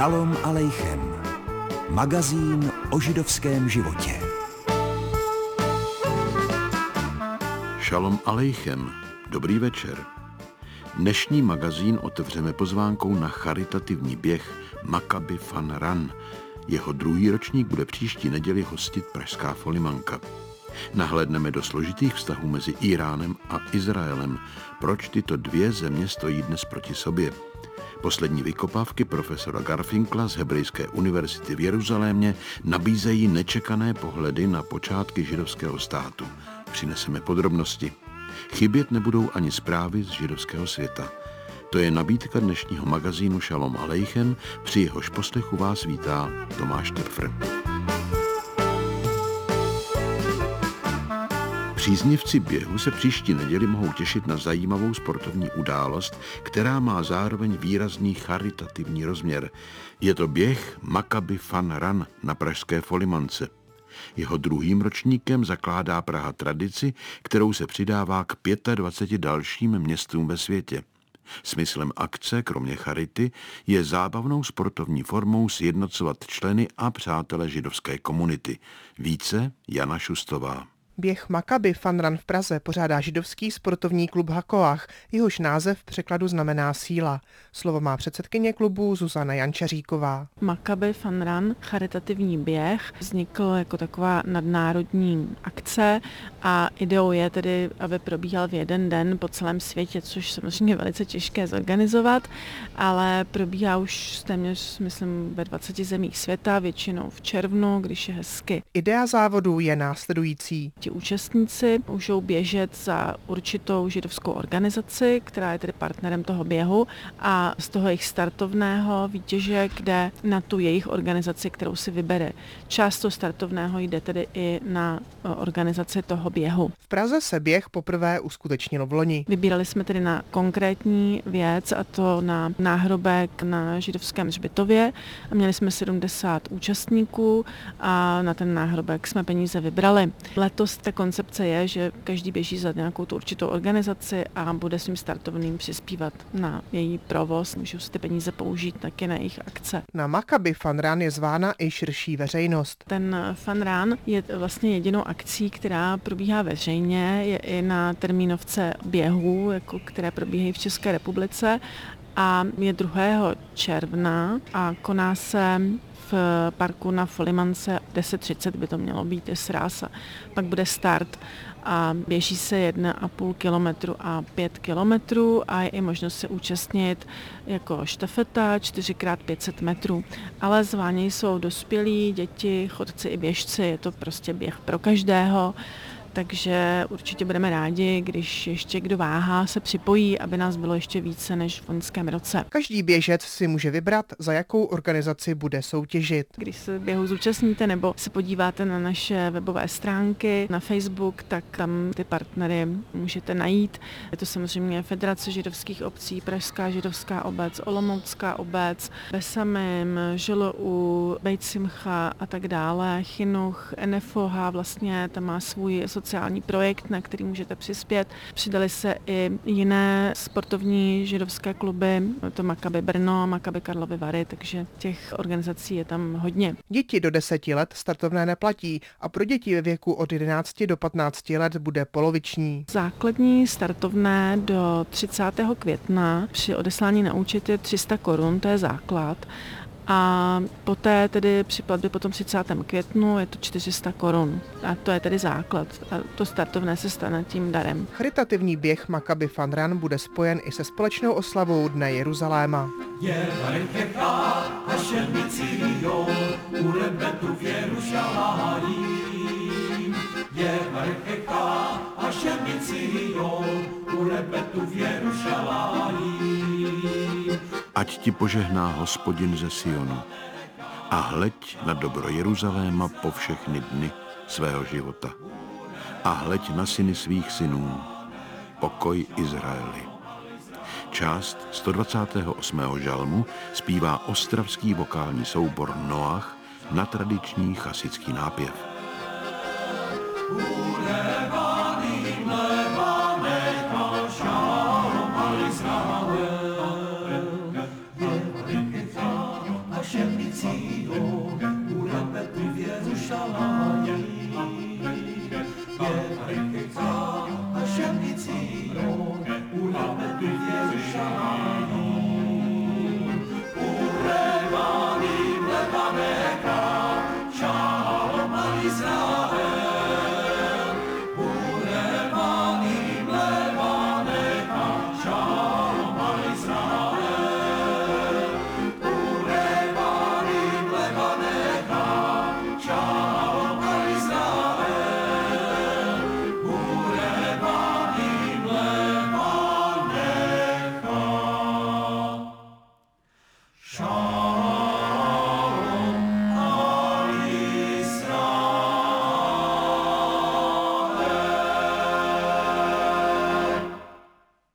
Šalom alejchem. Magazín o židovském životě. Šalom alejchem. Dobrý večer. Dnešní magazín otevřeme pozvánkou na charitativní běh Maccabi Fun Run. Jeho druhý ročník bude příští neděli hostit pražská Folimanka. Nahlédneme do složitých vztahů mezi Íránem a Izraelem. Proč tyto dvě země stojí dnes proti sobě? Poslední vykopávky profesora Garfinkla z Hebrejské univerzity v Jeruzalémě nabízejí nečekané pohledy na počátky židovského státu. Přineseme podrobnosti. Chybět nebudou ani zprávy z židovského světa. To je nabídka dnešního magazínu Šalom alejchem, při jehož poslechu vás vítá Tomáš Tepfr. Příznivci běhu se příští neděli mohou těšit na zajímavou sportovní událost, která má zároveň výrazný charitativní rozměr. Je to běh Maccabi Fun Run na pražské Folimance. Jeho druhým ročníkem zakládá Praha tradici, kterou se přidává k 25 dalším městům ve světě. Smyslem akce, kromě charity, je zábavnou sportovní formou sjednocovat členy a přátele židovské komunity. Více Jana Šustová. Běh Maccabi Fun Run v Praze pořádá židovský sportovní klub Hakoach, jehož název v překladu znamená síla. Slovo má předsedkyně klubu Zuzana Jančaříková. Maccabi Fun Run, charitativní běh, vznikl jako taková nadnárodní akce a ideou je tedy, aby probíhal v jeden den po celém světě, což samozřejmě je velice těžké zorganizovat, ale probíhá už téměř, myslím, ve 20 zemích světa, většinou v červnu, když je hezky. Idea závodu je následující. Ti účastníci můžou běžet za určitou židovskou organizaci, která je tedy partnerem toho běhu, a z toho jejich startovného výtěžek jde na tu jejich organizaci, kterou si vybere. Část toho startovného jde tedy i na organizaci toho běhu. V Praze se běh poprvé uskutečnil v loni. Vybírali jsme tedy na konkrétní věc, a to na náhrobek na židovském hřbitově. A měli jsme 70 účastníků a na ten náhrobek jsme peníze vybrali. Letos ta koncepce je, že každý běží za nějakou tu určitou organizaci a bude svým startovným přispívat na její provoz. Můžou si ty peníze použít taky na jejich akce. Na Maccabi Fun Run je zvána i širší veřejnost. Ten Fun Run je vlastně jedinou akcí, která probíhá veřejně, je i na termínovce běhů, jako které probíhají v České republice, a je 2. června a koná se v parku na Folimance 10:30 by to mělo být, je sráz, pak bude start a běží se 1,5 kilometru a 5 kilometrů a je i možnost se účastnit jako štafeta 4x500 metrů. Ale zváni jsou dospělí, děti, chodci i běžci, je to prostě běh pro každého. Takže určitě budeme rádi, když ještě kdo váhá, se připojí, aby nás bylo ještě více než v loňském roce. Každý běžec si může vybrat, za jakou organizaci bude soutěžit. Když se běhu zúčastníte nebo se podíváte na naše webové stránky, na Facebook, tak tam ty partnery můžete najít. Je to samozřejmě Federace židovských obcí, Pražská židovská obec, Olomoucká obec, Besamim, ŽLU, Beit Simcha a tak dále, Chinuch, NFOH, vlastně tam má svůj sociální projekt, na který můžete přispět. Přidali se i jiné sportovní židovské kluby, to Maccabi Brno, Maccabi Karlovy Vary, takže těch organizací je tam hodně. Děti do 10 let startovné neplatí a pro děti ve věku od 11 do 15 let bude poloviční. Základní startovné do 30. května při odeslání na účet je 300 korun, to je základ. A poté tedy při platbě po tom 30. květnu je to 400 korun. A to je tedy základ. A to startovné se stane tím darem. Charitativní běh Maccabi Fun Run bude spojen i se společnou oslavou Dne Jeruzaléma. Ať ti požehná Hospodin ze Sionu a hleď na dobro Jeruzaléma po všechny dny svého života. A hleď na syny svých synů, pokoj Izraeli. Část 128. žalmu zpívá ostravský vokální soubor Noach na tradiční chasický nápěv.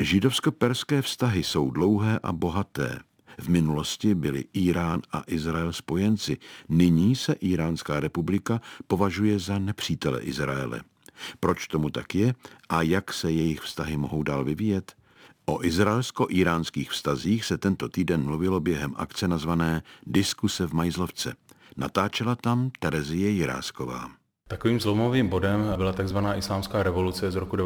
Židovsko-perské vztahy jsou dlouhé a bohaté. V minulosti byli Irán a Izrael spojenci. Nyní se Íránská republika považuje za nepřítele Izraele. Proč tomu tak je a jak se jejich vztahy mohou dál vyvíjet? O izraelsko-íránských vztazích se tento týden mluvilo během akce nazvané Diskuse v Majzlovce. Natáčela tam Terezie Jirásková. Takovým zlomovým bodem byla takzvaná islámská revoluce z roku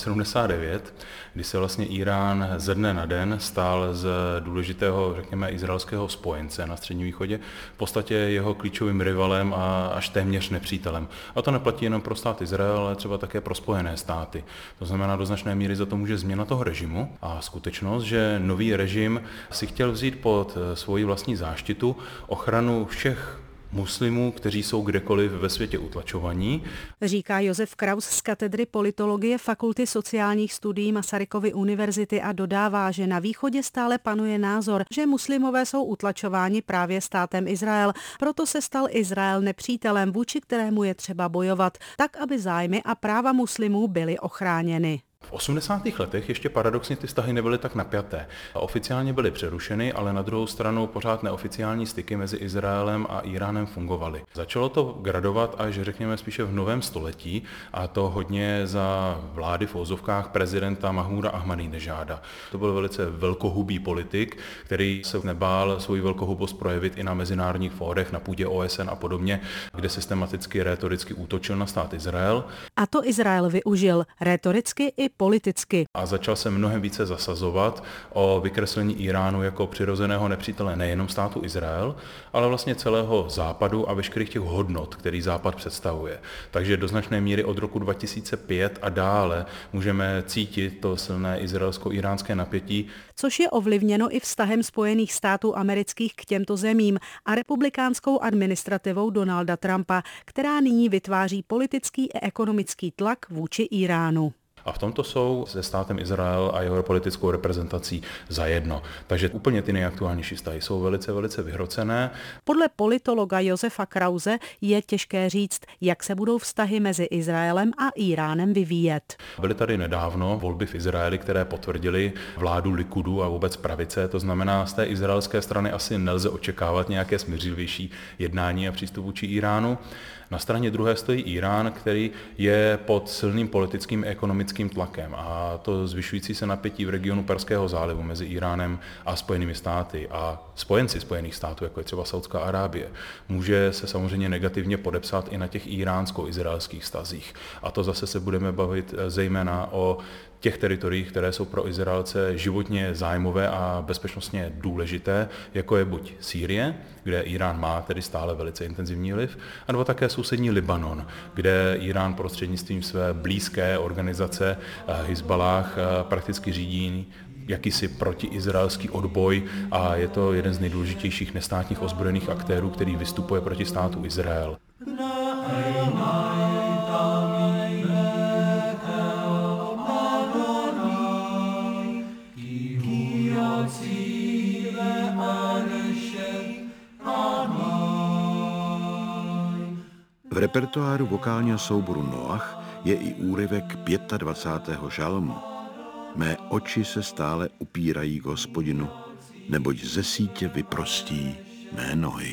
1979, kdy se vlastně Irán ze dne na den stal z důležitého, řekněme, izraelského spojence na Středním východě v podstatě jeho klíčovým rivalem a až téměř nepřítelem. A to neplatí jenom pro stát Izrael, ale třeba také pro Spojené státy. To znamená, do značné míry za to může změna toho režimu a skutečnost, že nový režim si chtěl vzít pod svoji vlastní záštitu ochranu všech muslimů, kteří jsou kdekoliv ve světě utlačovaní. Říká Josef Kraus z katedry politologie Fakulty sociálních studií Masarykovy univerzity a dodává, že na východě stále panuje názor, že muslimové jsou utlačováni právě státem Izrael. Proto se stal Izrael nepřítelem, vůči kterému je třeba bojovat, tak aby zájmy a práva muslimů byly ochráněny. V 80. letech ještě paradoxně ty vztahy nebyly tak napjaté. Oficiálně byly přerušeny, ale na druhou stranu pořád neoficiální styky mezi Izraelem a Iránem fungovaly. Začalo to gradovat až, řekněme, spíše v novém století, a to hodně za vlády v ozovkách prezidenta Mahmúda Ahmadínežáda. To byl velice velkohubý politik, který se nebál svou velkohubost projevit i na mezinárodních fórech, na půdě OSN a podobně, kde systematicky rétoricky útočil na stát Izrael. A to Izrael využil rétoricky i politicky. A začal se mnohem více zasazovat o vykreslení Iránu jako přirozeného nepřítele nejenom státu Izrael, ale vlastně celého západu a veškerých těch hodnot, který západ představuje. Takže do značné míry od roku 2005 a dále můžeme cítit to silné izraelsko-iránské napětí. Což je ovlivněno i vztahem Spojených států amerických k těmto zemím a republikánskou administrativou Donalda Trumpa, která nyní vytváří politický a ekonomický tlak vůči Iránu. A v tomto jsou se státem Izrael a jeho politickou reprezentací zajedno. Takže úplně ty nejaktuálnější vztahy jsou velice, velice vyhrocené. Podle politologa Josefa Krause je těžké říct, jak se budou vztahy mezi Izraelem a Iránem vyvíjet. Byly tady nedávno volby v Izraeli, které potvrdily vládu Likudu a vůbec pravice. To znamená, z té izraelské strany asi nelze očekávat nějaké smířlivější jednání a přístup vůči Iránu. Na straně druhé stojí Irán, který je pod silným politickým a ekonomickým tlakem, a to zvyšující se napětí v regionu Perského zálivu mezi Iránem a Spojenými státy a spojenci Spojených států, jako je třeba Saudská Arábie, může se samozřejmě negativně podepsat i na těch iránsko-izraelských vztazích. A to zase se budeme bavit zejména o těch teritoriích, které jsou pro Izraelce životně zájmové a bezpečnostně důležité, jako je buď Sýrie, kde Irán má tedy stále velice intenzivní vliv, anebo také sousední Libanon, kde Irán prostřednictvím své blízké organizace Hizballáh prakticky řídí jakýsi protiizraelský odboj a je to jeden z nejdůležitějších nestátních ozbrojených aktérů, který vystupuje proti státu Izrael. V repertoáru vokálního souboru Noach je i úryvek 25. žalmu. Mé oči se stále upírají k Hospodinu, neboť ze sítě vyprostí mé nohy.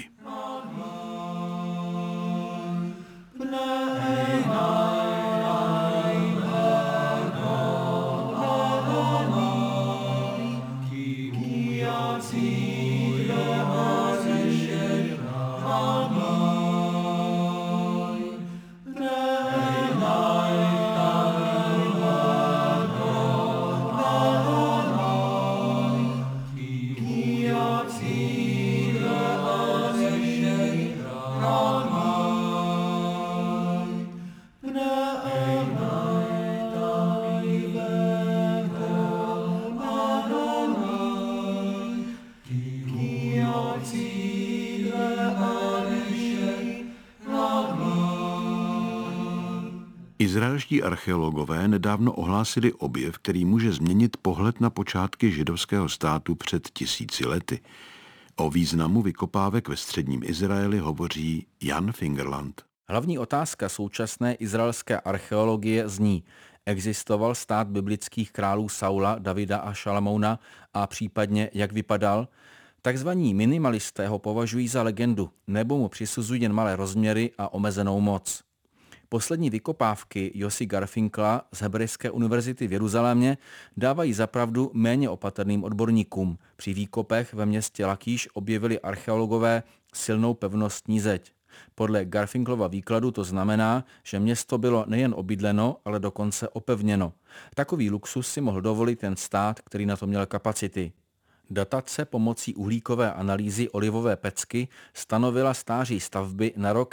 Izraelští archeologové nedávno ohlásili objev, který může změnit pohled na počátky židovského státu před 1000 lety. O významu vykopávek ve středním Izraeli hovoří Jan Fingerland. Hlavní otázka současné izraelské archeologie zní: Existoval stát biblických králů Saula, Davida a Šalamouna a případně jak vypadal? Takzvaní minimalisté ho považují za legendu nebo mu přisuzují jen malé rozměry a omezenou moc. Poslední vykopávky Josy Garfinkla z Hebrejské univerzity v Jeruzalémě dávají zapravdu méně opatrným odborníkům. Při výkopech ve městě Lakíš objevili archeologové silnou pevnostní zeď. Podle Garfinklova výkladu to znamená, že město bylo nejen obydleno, ale dokonce opevněno. Takový luxus si mohl dovolit ten stát, který na to měl kapacity. Datace pomocí uhlíkové analýzy olivové pecky stanovila stáří stavby na rok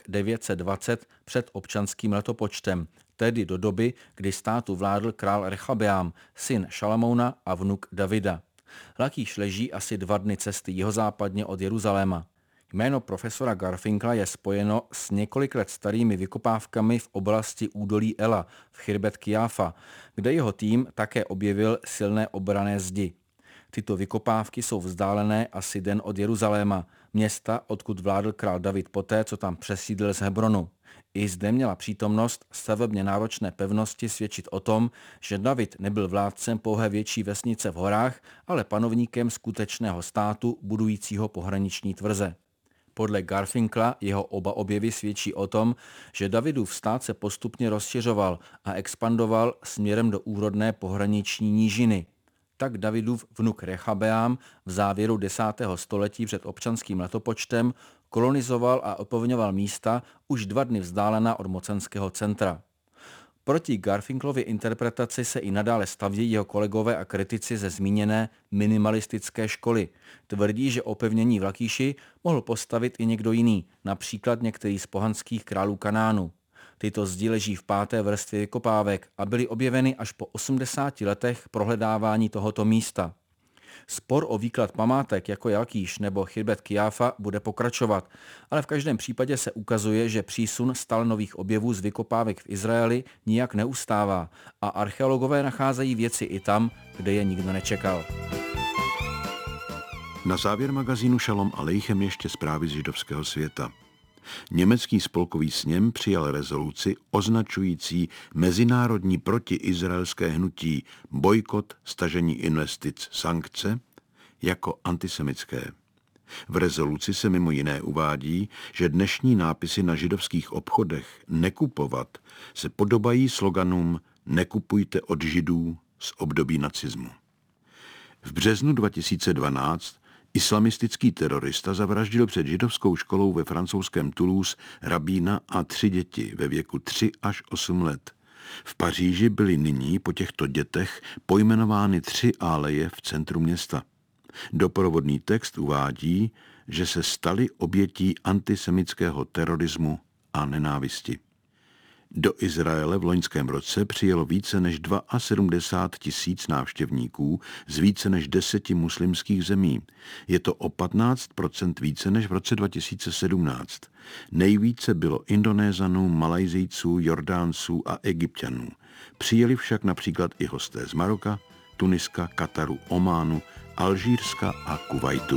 920 před občanským letopočtem, tedy do doby, kdy státu vládl král Rechabeám, syn Šalamouna a vnuk Davida. Lakíš leží asi 2 dny cesty jihozápadně od Jeruzaléma. Jméno profesora Garfinkla je spojeno s několik let starými vykopávkami v oblasti údolí Ela v Chirbet Kiafa, kde jeho tým také objevil silné obranné zdi. Tyto vykopávky jsou vzdálené asi den od Jeruzaléma, města, odkud vládl král David poté, co tam přesídlil z Hebronu. I zde měla přítomnost stavebně náročné pevnosti svědčit o tom, že David nebyl vládcem pouhé větší vesnice v horách, ale panovníkem skutečného státu budujícího pohraniční tvrze. Podle Garfinkla jeho oba objevy svědčí o tom, že Davidův stát se postupně rozšiřoval a expandoval směrem do úrodné pohraniční nížiny. Tak Davidův vnuk Rechabeám v závěru 10. století před občanským letopočtem kolonizoval a opevňoval místa už 2 dny vzdálená od mocenského centra. Proti Garfinklově interpretaci se i nadále stavějí jeho kolegové a kritici ze zmíněné minimalistické školy. Tvrdí, že opevnění v Lakíši mohl postavit i někdo jiný, například některý z pohanských králů Kanánu. Tyto zdi leží v 5. vrstvě vykopávek a byly objeveny až po 80 letech prohledávání tohoto místa. Spor o výklad památek jako je Lakíš nebo Chirbet Kiafa bude pokračovat, ale v každém případě se ukazuje, že přísun stále nových objevů z vykopávek v Izraeli nijak neustává a archeologové nacházejí věci i tam, kde je nikdo nečekal. Na závěr magazínu Šalom Aleichem ještě zprávy z židovského světa. Německý spolkový sněm přijal rezoluci označující mezinárodní protiizraelské hnutí bojkot, stažení investic, sankce jako antisemické. V rezoluci se mimo jiné uvádí, že dnešní nápisy na židovských obchodech nekupovat se podobají sloganům nekupujte od židů z období nacismu. V březnu 2012 islamistický terorista zavraždil před židovskou školou ve francouzském Toulouse rabína a 3 děti ve věku 3 až 8 let. V Paříži byly nyní po těchto dětech pojmenovány 3 aleje v centru města. Doprovodný text uvádí, že se stali obětí antisemického terorismu a nenávisti. Do Izraele v loňském roce přijelo více než 72 000 návštěvníků z více než 10 muslimských zemí. Je to o 15% více než v roce 2017. Nejvíce bylo Indonézanů, Malajzijců, Jordánců a Egypťanů. Přijeli však například i hosté z Maroka, Tuniska, Kataru, Ománu, Alžírska a Kuvajtu.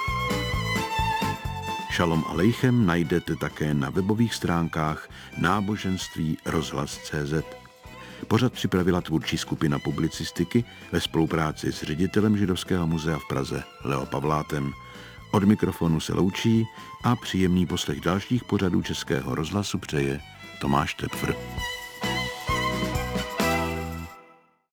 Šalom Aleichem najdete také na webových stránkách náboženství rozhlas.cz. Pořad připravila tvůrčí skupina publicistiky ve spolupráci s ředitelem Židovského muzea v Praze Leo Pavlátem. Od mikrofonu se loučí a příjemný poslech dalších pořadů Českého rozhlasu přeje Tomáš Tepfr.